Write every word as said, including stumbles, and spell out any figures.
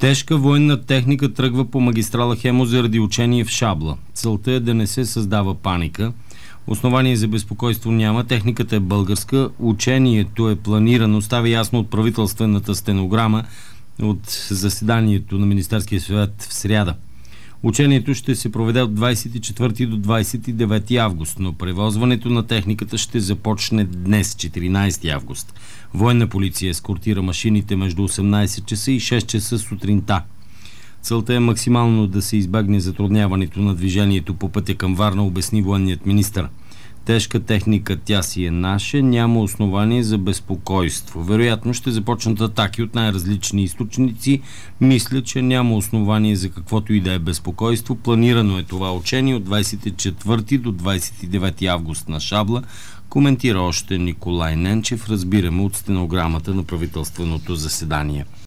Тежка военна техника тръгва по магистрала Хемус заради учение в Шабла. Целта е да не се създава паника. Основание за безпокойство няма. Техниката е българска. Учението е планирано. Става ясно от правителствената стенограма от заседанието на Министерския съвет в сряда. Учението ще се проведе от двадесет и четвърти до двадесет и девети август, но превозването на техниката ще започне днес, четиринадесети август. Военна полиция ескортира машините между осемнадесет часа и шест часа сутринта. Целта е максимално да се избегне затрудняването на движението по пътя към Варна, обясни военният министър. Тежка техника, тя си е наша, няма основание за безпокойство. Вероятно ще започнат атаки от най-различни източници. Мисля, че няма основание за каквото и да е безпокойство. Планирано е това учение от двадесет и четвърти до двадесет и девети август на Шабла, коментира още Николай Ненчев, разбираме от стенограмата на правителственото заседание.